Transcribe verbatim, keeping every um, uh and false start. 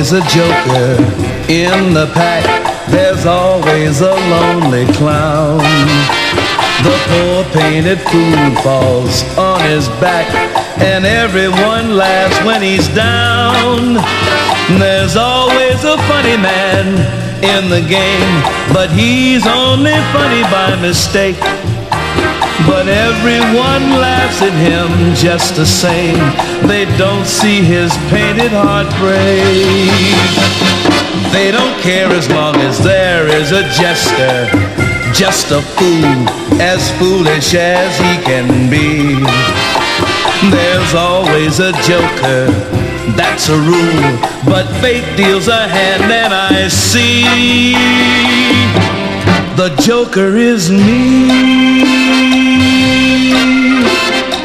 always a joker in the pack. There's always a lonely clown. The poor painted fool falls on his back, and everyone laughs when he's down. There's always a funny man in the game, but he's only funny by mistake. But everyone laughs at him just the same. They don't see his painted heart break. They don't care as long as there is a jester, just a fool, as foolish as he can be. There's always a joker, that's a rule, but fate deals a hand and I see the joker is me.